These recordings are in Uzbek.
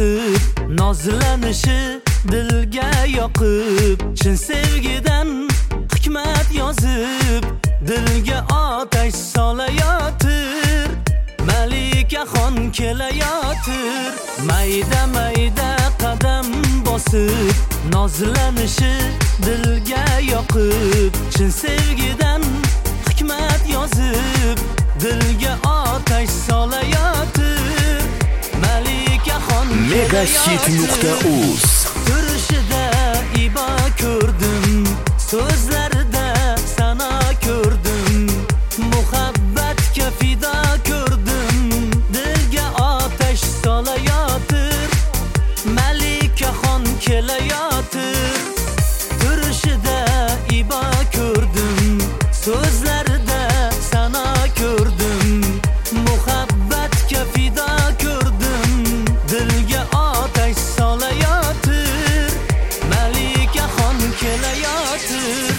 bosib, nozlanishi dilga yoqib, chin sevgidan hikmat yozib, dilga otash solayotir. Malikaxon kelayotir. Mayda mayda qadam bosib, nozlanishi dilga yoqib, chin sevgidan hikmat yozib, dilga otash solayotir. Malikaxon Megahit.uz Turishida ibo ko'rdim, so'zlarida sana ko'rdim, muhabbatga fido ko'rdim, dilga otash solayotir. Malikaxon kelayotir. Turishida ibo ko'rdim, so'zlarida sana ko'rdim, muhabbatga fido ko'rdim, dilga otash solayotir. Malikaxon kelayotir.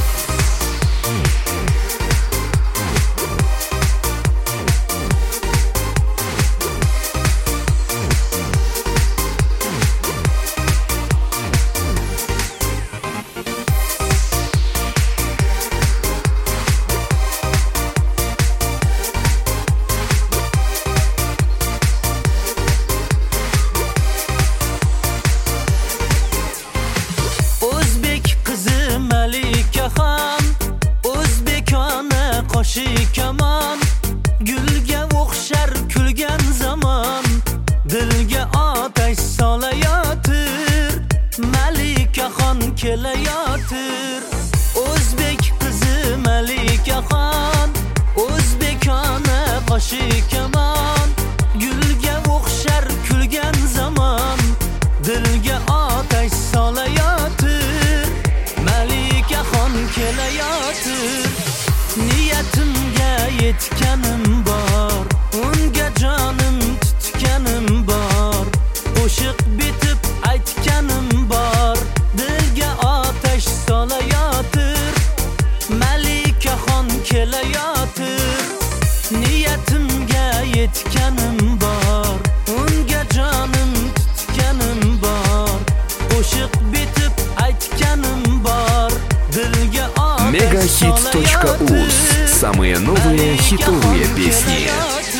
Malikaxon, o'zbekona qo'shiq kamon, gulga o'xshar kulgan zamon, dilga otash solayotir. Malikaxon kelayotir. O'zbek qizi Malikaxon, o'zbekona qo'shiq kamon, gulga o'xshar kulgan zamon, dilga otash solayotir. Malikaxon kelayotir. Niyatimga yetganim bor, unga jonim tutganim bor, qo'shiq bitib aytganim bor, dilga otash solayotir. Malikaxon kelayotir. Niyatimga yetganim bor, unga jonim tutganim bor, qo'shiq bitib aytganim bor, dilga otash Megahit.uz. Самые новые хитовые песни.